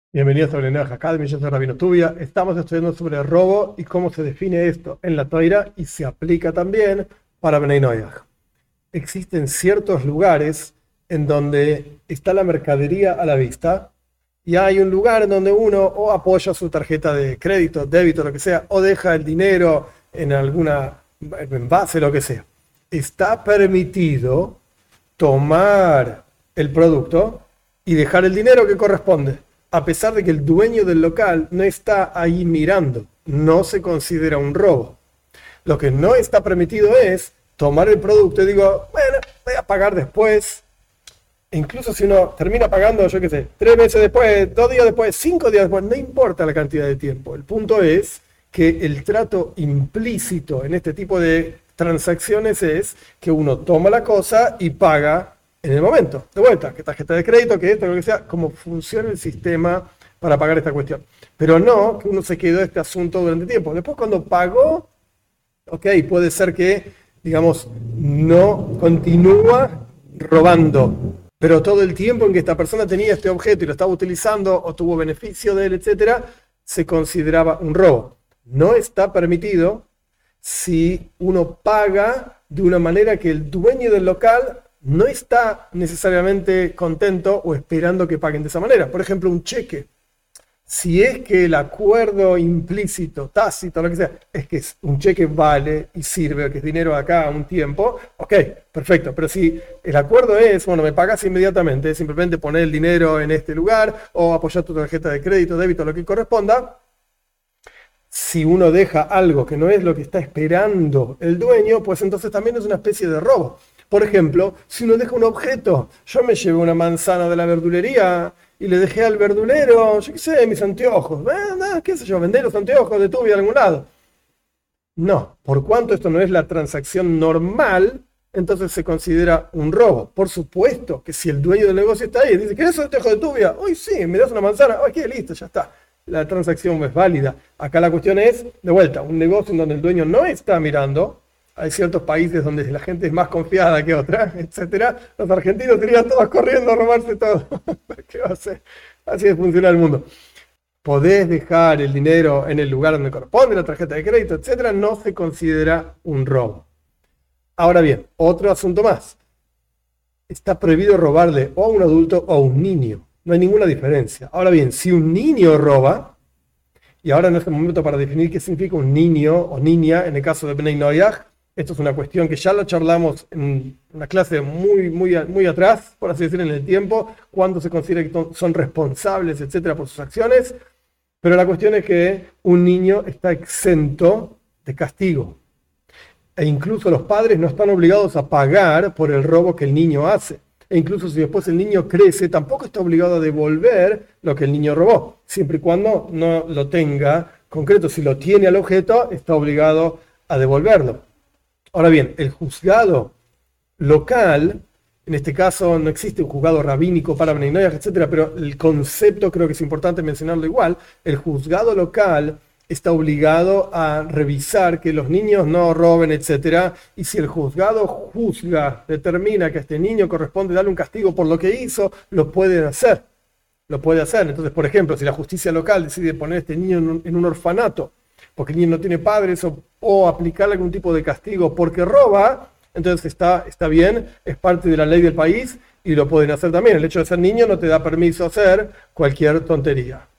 Bienvenidos a Blenaj Academy, yo soy Rabino Tubia. Estamos estudiando sobre el robo y cómo se define esto en la Toira y se aplica también para Bnei Noyaj. Existen ciertos lugares en donde está la mercadería a la vista y hay un lugar en donde uno o apoya su tarjeta de crédito, débito, lo que sea, o deja el dinero en alguna envase, lo que sea. Está permitido tomar el producto y dejar el dinero que corresponde, a pesar de que el dueño del local no está ahí mirando. No se considera un robo. Lo que no está permitido es tomar el producto y digo, bueno, voy a pagar después. E incluso si uno termina pagando, yo qué sé, 3 meses después, 2 días después, 5 días después, no importa la cantidad de tiempo. El punto es que el trato implícito en este tipo de transacciones es que uno toma la cosa y paga en el momento. De vuelta, que tarjeta de crédito, que esto, lo que sea, cómo funciona el sistema para pagar esta cuestión. Pero no que uno se quedó este asunto durante tiempo. Después cuando pagó, ok, puede ser que, digamos, no continúa robando, pero todo el tiempo en que esta persona tenía este objeto y lo estaba utilizando o tuvo beneficio de él, etcétera, se consideraba un robo. No está permitido si uno paga de una manera que el dueño del local no está necesariamente contento o esperando que paguen de esa manera. Por ejemplo, un cheque. Si es que el acuerdo implícito, tácito, lo que sea, es que un cheque vale y sirve, que es dinero acá a un tiempo, ok, perfecto. Pero si el acuerdo es, bueno, me pagas inmediatamente, simplemente poner el dinero en este lugar o apoyar tu tarjeta de crédito, débito, lo que corresponda, si uno deja algo que no es lo que está esperando el dueño, pues entonces también es una especie de robo. Por ejemplo, si uno deja un objeto, yo me llevé una manzana de la verdulería y le dejé al verdulero, yo qué sé, mis anteojos, qué sé yo, vender los anteojos de Tubi a algún lado. No, por cuanto esto no es la transacción normal, entonces se considera un robo. Por supuesto que si el dueño del negocio está ahí y dice, ¿querés un anteojo de Tubia? Hoy sí, me das una manzana, ok, listo, ya está. La transacción es válida. Acá la cuestión es, de vuelta, un negocio en donde el dueño no está mirando. Hay ciertos países donde la gente es más confiada que otra, etcétera. Los argentinos irían todos corriendo a robarse todo. ¿Qué va a hacer? Así funciona el mundo. Podés dejar el dinero en el lugar donde corresponde, la tarjeta de crédito, etcétera. No se considera un robo. Ahora bien, otro asunto más. Está prohibido robarle o a un adulto o a un niño. No hay ninguna diferencia. Ahora bien, si un niño roba, y ahora no es el momento para definir qué significa un niño o niña en el caso de Bnei Noyaj, esto es una cuestión que ya la charlamos en una clase muy atrás, por así decir, en el tiempo, cuando se considera que son responsables, etcétera, por sus acciones. Pero la cuestión es que un niño está exento de castigo. E incluso los padres no están obligados a pagar por el robo que el niño hace. E incluso si después el niño crece, tampoco está obligado a devolver lo que el niño robó, siempre y cuando no lo tenga concreto. Si lo tiene al objeto, está obligado a devolverlo. Ahora bien, el juzgado local, en este caso no existe un juzgado rabínico para Bnei Noyaj, etcétera, pero el concepto creo que es importante mencionarlo igual. El juzgado local está obligado a revisar que los niños no roben, etcétera, y si el juzgado juzga, determina que a este niño corresponde darle un castigo por lo que hizo, lo pueden hacer. Lo puede hacer. Entonces, por ejemplo, si la justicia local decide poner a este niño en un orfanato, porque el niño no tiene padres, o aplicarle algún tipo de castigo porque roba, entonces está bien, es parte de la ley del país y lo pueden hacer también. El hecho de ser niño no te da permiso a hacer cualquier tontería.